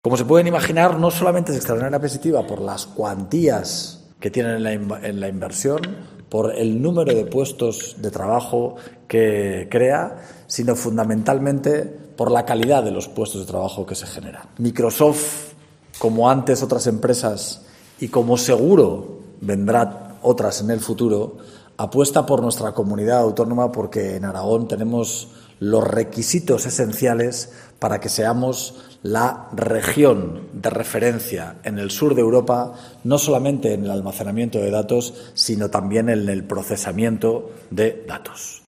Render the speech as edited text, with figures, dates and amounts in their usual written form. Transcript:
Como se pueden imaginar, no solamente es extraordinariamente positiva por las cuantías que tienen en la inversión, por el número de puestos de trabajo que crea, sino fundamentalmente por la calidad de los puestos de trabajo que se generan. Microsoft, como antes otras empresas y como seguro vendrán otras en el futuro, apuesta por nuestra comunidad autónoma porque en Aragón tenemos los requisitos esenciales para que seamos la región de referencia en el sur de Europa, no solamente en el almacenamiento de datos, sino también en el procesamiento de datos.